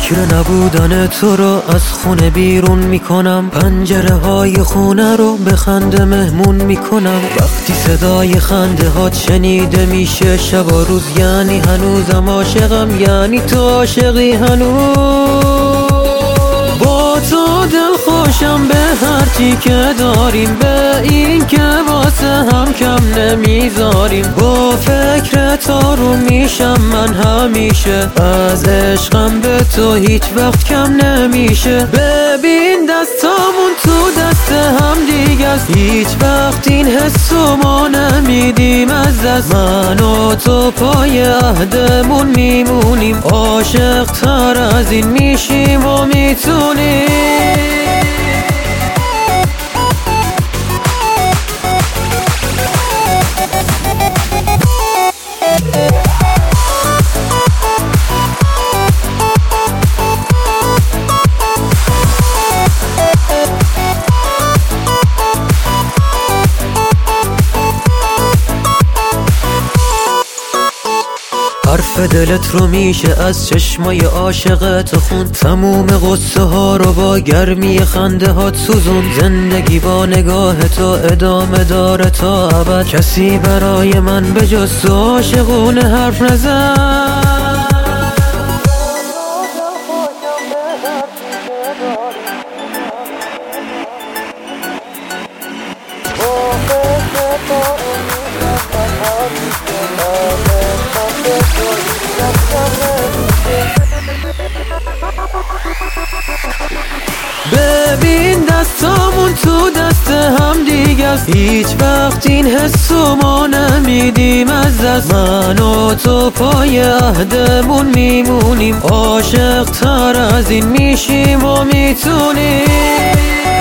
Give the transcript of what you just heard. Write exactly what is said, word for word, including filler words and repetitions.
فکر نبودن تو رو از خونه بیرون میکنم، پنجره های خونه رو به خنده مهمون میکنم. وقتی صدای خنده هات شنیده میشه شب و روز، یعنی هنوزم عاشقم، یعنی تو عاشقی هنوز. با تو دل خوشم به هرچی که داریم، به این که واسه هم کم نمیذاریم. با فکر تو رو میشم من همیشه، از عشقم به تو هیچ وقت کم نمیشه. ببین دستامون تو دست هم دیگه است، هیچ وقت این حسو ما نمیدیم از دست. من و تو پای عهدمون میمونیم، عاشق تر از این میشیم و میتونیم. حرف دلت رو میشه از چشمای عاشقت خون، تموم غصه ها رو با گرمی خنده هات سوزون. زندگی با نگاه تو ادامه داره تا ابد، کسی برای من به جز تو عاشقونه حرف نزن. ببین دستامون تو دست هم دیگه است، هیچ وقت این حسو ما نمیدیم از دست. من و تو پای عهدمون میمونیم، عاشق تر از این میشیم و میتونیم.